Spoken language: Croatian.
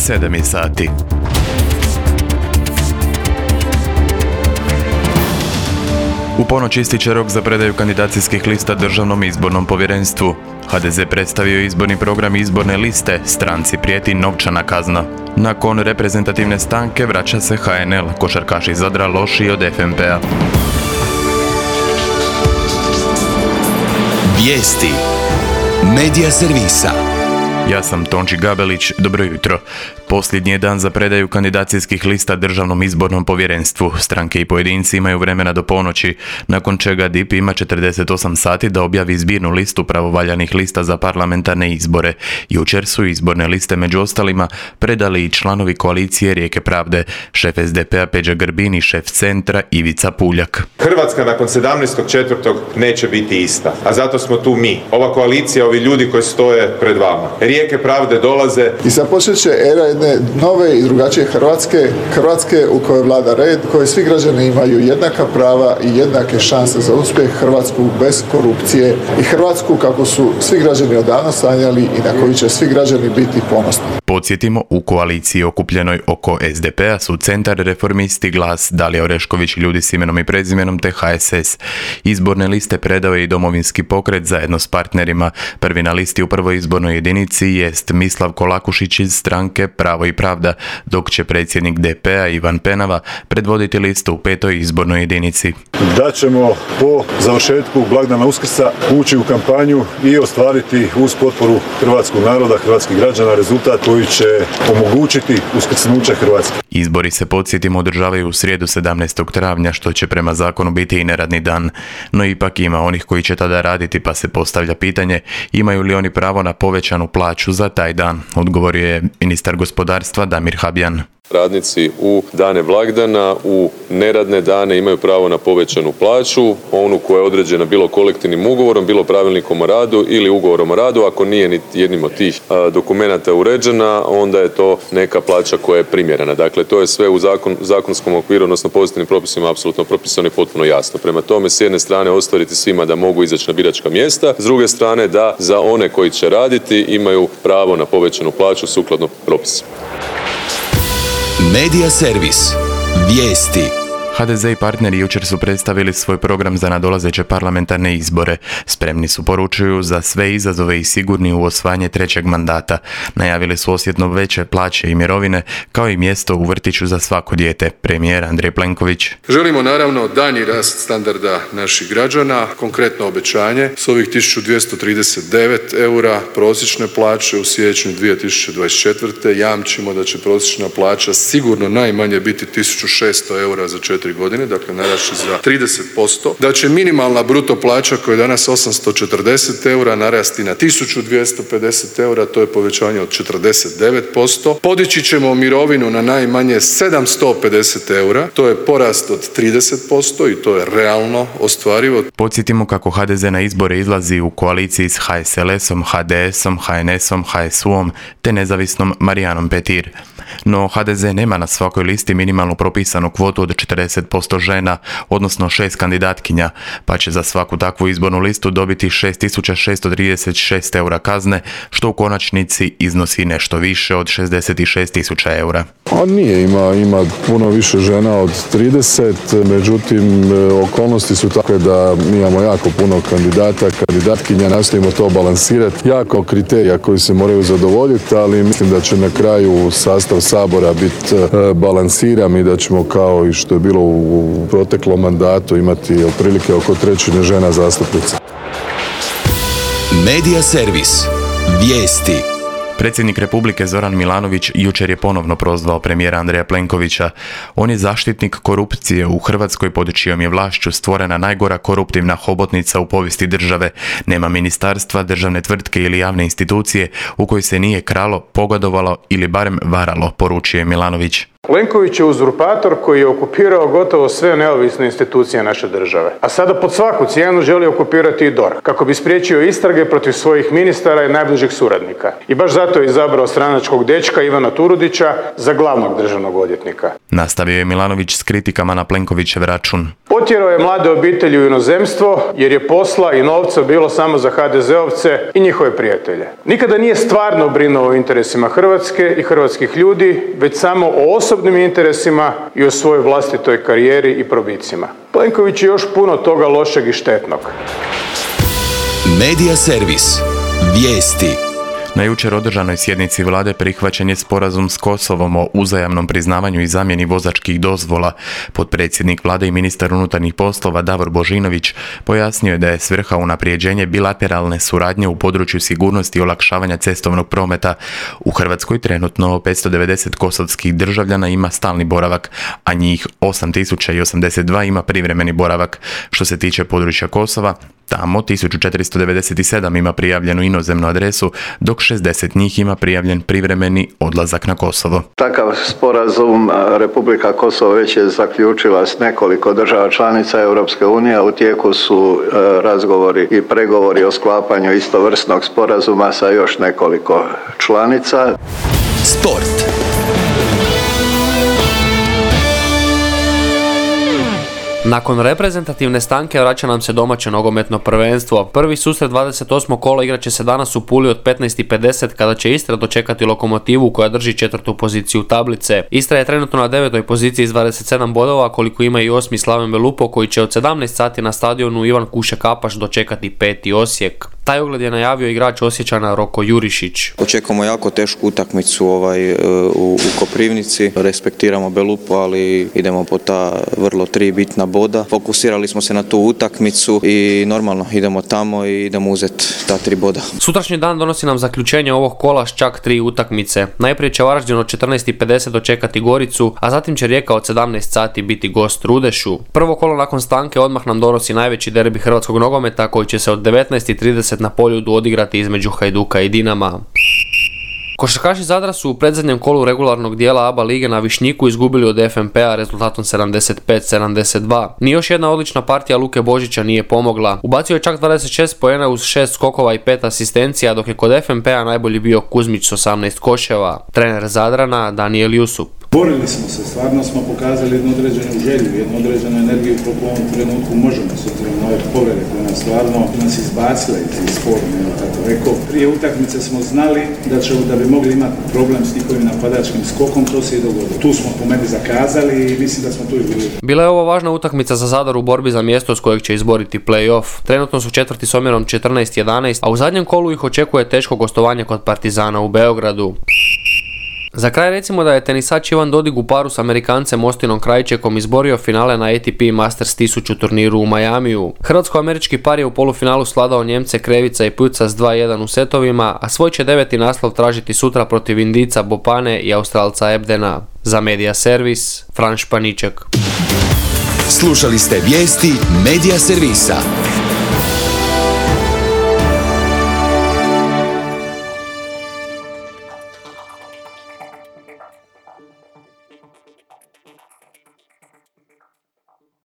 7 je sati. U ponoć ističe rok za predaju kandidacijskih lista Državnom izbornom povjerenstvu. HDZ predstavio izborni program izborne liste, stranci prijeti novčana kazna. Nakon reprezentativne stanke vraća se HNL, košarkaši Zadra lošiji od FNP-a. Vijesti Medija servisa. Ja sam Tonči Gabelić, dobro jutro. Posljednji je dan za predaju kandidacijskih lista Državnom izbornom povjerenstvu. Stranke i pojedinci imaju vremena do ponoći, nakon čega DIP ima 48 sati da objavi zbirnu listu pravovaljanih lista za parlamentarne izbore. Jučer su izborne liste među ostalima predali i članovi koalicije Rijeke pravde, šef SDP-a Peđa Grbin i šef Centra Ivica Puljak. Hrvatska nakon 17.4. neće biti ista, a zato smo tu mi, ova koalicija, ovi ljudi koji stoje pred vama. Rijeke pravde dolaze i započet će era jedne nove i drugačije Hrvatske u kojoj vlada red, u kojoj svi građani imaju jednaka prava i jednake šanse za uspjeh, Hrvatsku bez korupcije i Hrvatsku kako su svi građani odavno sanjali i na koju će svi građani biti ponosni. Podsjetimo, u koaliciji okupljenoj oko SDP-a su Centar, Reformisti, Glas, Dalija Orešković, Ljudi s imenom i prezimenom te HSS. Izborne liste predao je i Domovinski pokret zajedno s partnerima. Prvi na listi u prvoj izbornoj jedinici jest Mislav Kolakušić iz stranke Pravo i pravda, dok će predsjednik DP-a Ivan Penava predvoditi listu u petoj izbornoj jedinici. Da ćemo po završetku blagdana Uskrsa ući u kampanju i ostvariti uz potporu hrvatskog naroda, hrvatskih građana rezultat koji će omogućiti uskrsnuće Hrvatske. Izbori se, podsjetimo, održavaju u srijedu 17. travnja, što će prema zakonu biti i neradni dan. No ipak ima onih koji će tada raditi, pa se postavlja pitanje imaju li oni pravo na povećanu plaću za taj dan, odgovorio je ministar gospodarstva Damir Habjan. Radnici u dane blagdana, u neradne dane imaju pravo na povećanu plaću, onu koja je određena bilo kolektivnim ugovorom, bilo pravilnikom o radu ili ugovorom o radu. Ako nije niti jednim od tih dokumenata uređena, onda je to neka plaća koja je primjerena. Dakle, to je sve u zakonskom okviru, odnosno pozitivnim propisima apsolutno propisano i potpuno jasno. Prema tome, s jedne strane ostvariti svima da mogu izaći na biračka mjesta, s druge strane da za one koji će raditi imaju pravo na povećanu plaću sukladno propisima. Medija servis. Vijesti. HDZ i partneri jučer su predstavili svoj program za nadolazeće parlamentarne izbore. Spremni su, poručuju, za sve izazove i sigurni u osvajanje trećeg mandata. Najavili su osjetno veće plaće i mirovine, kao i mjesto u vrtiću za svako dijete. Premijer Andrej Plenković. Želimo naravno daljnji rast standarda naših građana, konkretno obećanje s ovih 1239 eura prosječne plaće u siječnju 2024. jamčimo da će prosječna plaća sigurno najmanje biti 1600 eura za 4 godine, dakle narasti za 30%, da će minimalna bruto plaća koja je danas 840 eura narasti na 1250 eura, to je povećanje od 49%. Podići ćemo mirovinu na najmanje 750 eura, to je porast od 30% i to je realno ostvarivo. Podsjetimo kako HDZ na izbore izlazi u koaliciji s HSLS-om, HDS-om, HNS-om, HSU-om te nezavisnom Marijanom Petir. No HDZ nema na svakoj listi minimalnu propisanu kvotu od 40% žena, odnosno 6 kandidatkinja, pa će za svaku takvu izbornu listu dobiti 6.636 eura kazne, što u konačnici iznosi nešto više od 66.000 eura. On nije, ima puno više žena od 30, međutim okolnosti su takve da imamo jako puno kandidata, kandidatkinja, nastojimo to balansirati, jako kriterija koji se moraju zadovoljiti, ali mislim da će na kraju sastav Sabora biti balansiran i da ćemo, kao i što je bilo u proteklom mandatu, imati otprilike oko trećine žena zastupnica. Medija servis. Vijesti. Predsjednik Republike Zoran Milanović jučer je ponovno prozvao premijera Andreja Plenkovića. On je zaštitnik korupcije u Hrvatskoj, pod čijom je vlašću stvorena najgora koruptivna hobotnica u povijesti države. Nema ministarstva, državne tvrtke ili javne institucije u kojoj se nije kralo, pogodovalo ili barem varalo, poručio je Milanović. Plenković je uzurpator koji je okupirao gotovo sve neovisne institucije naše države. A sada pod svaku cijenu želi okupirati i DORH, kako bi spriječio istrage protiv svojih ministara i najbližih suradnika. I baš zato je izabrao stranačkog dečka Ivana Turudića za glavnog državnog odvjetnika. Nastavio je Milanović s kritikama na Plenkovićev račun. Potjerao je mlade obitelji u inozemstvo jer je posla i novca bilo samo za HDZ-ovce i njihove prijatelje. Nikada nije stvarno brinuo o interesima Hrvatske i hrvatskih ljudi, već samo o osobnim interesima i o svojoj vlastitoj karijeri i probicima. Plenković je još puno toga lošeg i štetnog. Medija servis. Vijesti. Na jučer održanoj sjednici vlade prihvaćen je sporazum s Kosovom o uzajamnom priznavanju i zamjeni vozačkih dozvola. Potpredsjednik vlade i ministar unutarnjih poslova Davor Božinović pojasnio je da je svrha unaprijeđenje bilateralne suradnje u području sigurnosti i olakšavanja cestovnog prometa. U Hrvatskoj trenutno 590 kosovskih državljana ima stalni boravak, a njih 8082 ima privremeni boravak. Što se tiče područja Kosova, tamo 1497 ima prijavljenu inozemnu adresu, dok 60 njih ima prijavljen privremeni odlazak na Kosovo. Takav sporazum Republika Kosovo već je zaključila s nekoliko država članica Europske unije, a u tijeku su razgovori i pregovori o sklapanju istovrsnog sporazuma sa još nekoliko članica. Sport. Nakon reprezentativne stanke vraća nam se domaće nogometno prvenstvo. Prvi susret 28. kola igraće se danas u Puli od 15:50 kada će Istra dočekati Lokomotivu koja drži 4. poziciju tablice. Istra je trenutno na 9. poziciji s 27 bodova, koliko ima i 8. Slaven Belupo koji će od 17 sati na stadionu Ivan Kuše Kapaš dočekati 5. Osijek. Taj ogled je najavio igrač Osječana Roko Jurišić. Očekujemo jako tešku utakmicu u Koprivnici. Respektiramo Belupo, ali idemo po ta vrlo 3 bitna boda. Fokusirali smo se na tu utakmicu i normalno idemo tamo i idemo uzeti ta 3 boda. Sutrašnji dan donosi nam zaključenje ovog kola s čak 3 utakmice. Najprije će Varaždin od 14:50 dočekati Goricu, a zatim će Rijeka od 17 sati biti gost Rudešu. Prvo kolo nakon stanke odmah nam donosi najveći derbi hrvatskog nogometa koji će se od 19:30 na Poljudu odigrati između Hajduka i Dinama. Košarkaši Zadra su u predzadnjem kolu regularnog dijela ABA lige na Višnjiku izgubili od FNP-a rezultatom 75-72. Ni još jedna odlična partija Luke Božića nije pomogla. Ubacio je čak 26 poena uz 6 skokova i 5 asistencija, dok je kod FNP-a najbolji bio Kuzmić s 18 koševa. Trener Zadrana Daniel Jusup. Borili smo se, stvarno smo pokazali jednu određenu želju, jednu određenu energiju koliko u ovom trenutku možemo, s obzirom na ove povrede koje nas stvarno nas izbacile iz forme, tako rekao. Prije utakmice smo znali da bi mogli imati problem s njihovim napadačkim skokom, to se i dogodilo. Tu smo po meni zakazali i mislim da smo tu i bili. Bila je ovo važna utakmica za Zadar u borbi za mjesto s kojeg će izboriti play-off. Trenutno su četvrti s omjerom 14-11, a u zadnjem kolu ih očekuje teško gostovanje kod Partizana u Beogradu. Za kraj recimo da je tenisač Ivan Dodig u paru s Amerikancem Ostinom Krajčekom izborio finale na ATP Masters 1000 turniru u Majamiju. Hrvatsko-američki par je u polufinalu svladao Njemce Krevica i Puca s 2:1 u setovima, a svoj će 9. naslov tražiti sutra protiv Indica Bopane i Australca Ebdena. Za Medija servis, Fran Španiček. Slušali ste vijesti Medija servisa.